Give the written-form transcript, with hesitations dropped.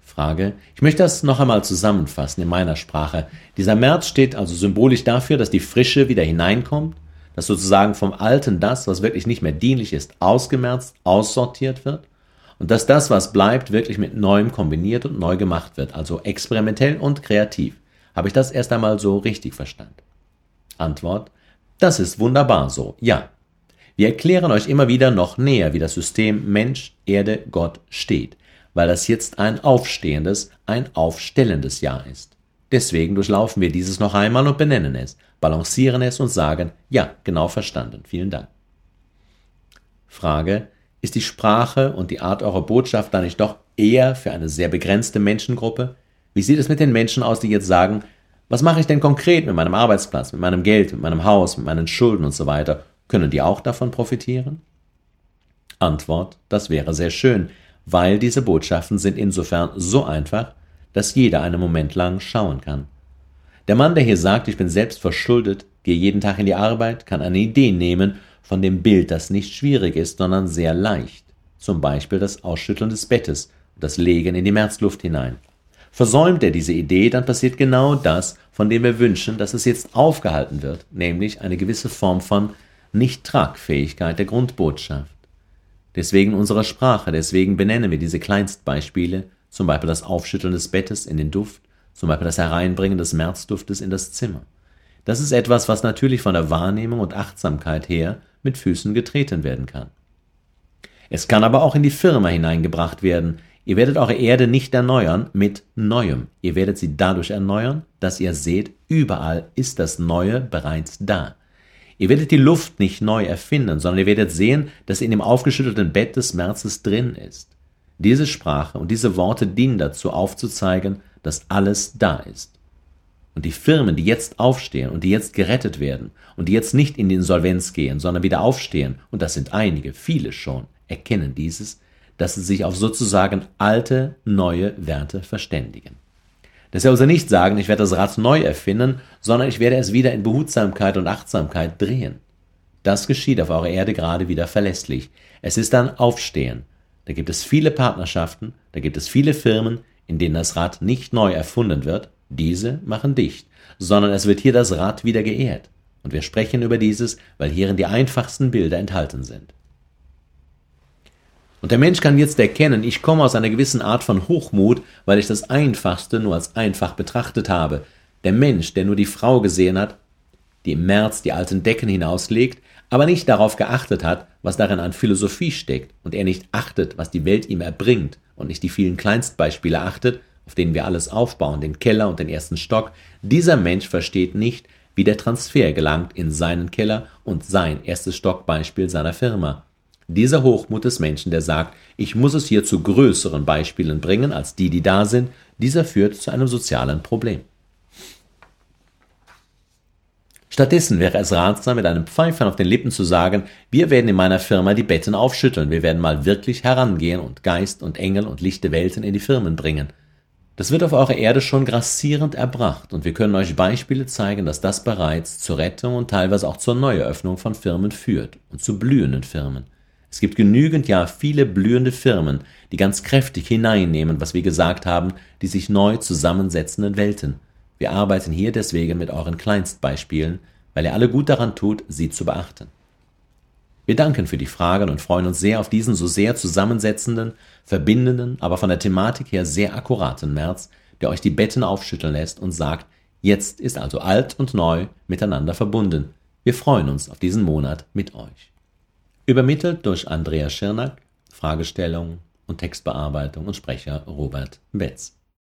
Frage: Ich möchte das noch einmal zusammenfassen in meiner Sprache. Dieser März steht also symbolisch dafür, dass die Frische wieder hineinkommt, dass sozusagen vom Alten das, was wirklich nicht mehr dienlich ist, ausgemerzt, aussortiert wird und dass das, was bleibt, wirklich mit Neuem kombiniert und neu gemacht wird, also experimentell und kreativ. Habe ich das erst einmal so richtig verstanden? Antwort: Das ist wunderbar so, ja. Wir erklären euch immer wieder noch näher, wie das System Mensch, Erde, Gott steht, weil das jetzt ein aufstehendes, ein aufstellendes Jahr ist. Deswegen durchlaufen wir dieses noch einmal und benennen es, balancieren es und sagen: Ja, genau verstanden, vielen Dank. Frage: Ist die Sprache und die Art eurer Botschaft da nicht doch eher für eine sehr begrenzte Menschengruppe? Wie sieht es mit den Menschen aus, die jetzt sagen: Was mache ich denn konkret mit meinem Arbeitsplatz, mit meinem Geld, mit meinem Haus, mit meinen Schulden und so weiter? Können die auch davon profitieren? Antwort: Das wäre sehr schön, weil diese Botschaften sind insofern so einfach, dass jeder einen Moment lang schauen kann. Der Mann, der hier sagt: Ich bin selbst verschuldet, gehe jeden Tag in die Arbeit, kann eine Idee nehmen von dem Bild, das nicht schwierig ist, sondern sehr leicht. Zum Beispiel das Ausschütteln des Bettes und das Legen in die Märzluft hinein. Versäumt er diese Idee, dann passiert genau das, von dem wir wünschen, dass es jetzt aufgehalten wird, nämlich eine gewisse Form von Nicht-Tragfähigkeit der Grundbotschaft. Deswegen unsere Sprache, deswegen benennen wir diese Kleinstbeispiele, zum Beispiel das Aufschütteln des Bettes in den Duft, zum Beispiel das Hereinbringen des Märzduftes in das Zimmer. Das ist etwas, was natürlich von der Wahrnehmung und Achtsamkeit her mit Füßen getreten werden kann. Es kann aber auch in die Firma hineingebracht werden. Ihr werdet eure Erde nicht erneuern mit Neuem. Ihr werdet sie dadurch erneuern, dass ihr seht, überall ist das Neue bereits da. Ihr werdet die Luft nicht neu erfinden, sondern ihr werdet sehen, dass in dem aufgeschüttelten Bett des Märzes drin ist. Diese Sprache und diese Worte dienen dazu, aufzuzeigen, dass alles da ist. Und die Firmen, die jetzt aufstehen und die jetzt gerettet werden und die jetzt nicht in die Insolvenz gehen, sondern wieder aufstehen, und das sind einige, viele schon, erkennen dieses, dass sie sich auf sozusagen alte, neue Werte verständigen. Dass sie also nicht sagen: Ich werde das Rad neu erfinden, sondern ich werde es wieder in Behutsamkeit und Achtsamkeit drehen. Das geschieht auf eurer Erde gerade wieder verlässlich. Es ist ein Aufstehen. Da gibt es viele Partnerschaften, da gibt es viele Firmen, in denen das Rad nicht neu erfunden wird. Diese machen dicht, sondern es wird hier das Rad wieder geehrt. Und wir sprechen über dieses, weil hierin die einfachsten Bilder enthalten sind. Und der Mensch kann jetzt erkennen: Ich komme aus einer gewissen Art von Hochmut, weil ich das Einfachste nur als einfach betrachtet habe. Der Mensch, der nur die Frau gesehen hat, die im März die alten Decken hinauslegt, aber nicht darauf geachtet hat, was darin an Philosophie steckt, und er nicht achtet, was die Welt ihm erbringt, und nicht die vielen Kleinstbeispiele achtet, auf denen wir alles aufbauen, den Keller und den ersten Stock, dieser Mensch versteht nicht, wie der Transfer gelangt in seinen Keller und sein erstes Stockbeispiel seiner Firma. Dieser Hochmut des Menschen, der sagt: Ich muss es hier zu größeren Beispielen bringen, als die da sind, dieser führt zu einem sozialen Problem. Stattdessen wäre es ratsam, mit einem Pfeifern auf den Lippen zu sagen: Wir werden in meiner Firma die Betten aufschütteln, wir werden mal wirklich herangehen und Geist und Engel und lichte Welten in die Firmen bringen. Das wird auf eurer Erde schon grassierend erbracht, und wir können euch Beispiele zeigen, dass das bereits zur Rettung und teilweise auch zur Neueröffnung von Firmen führt und zu blühenden Firmen. Es gibt genügend, ja viele blühende Firmen, die ganz kräftig hineinnehmen, was wir gesagt haben, die sich neu zusammensetzenden Welten. Wir arbeiten hier deswegen mit euren Kleinstbeispielen, weil ihr alle gut daran tut, sie zu beachten. Wir danken für die Fragen und freuen uns sehr auf diesen so sehr zusammensetzenden, verbindenden, aber von der Thematik her sehr akkuraten März, der euch die Betten aufschütteln lässt und sagt: Jetzt ist also alt und neu miteinander verbunden. Wir freuen uns auf diesen Monat mit euch. Übermittelt durch Andrea Schirnack, Fragestellung und Textbearbeitung und Sprecher Robert Betz.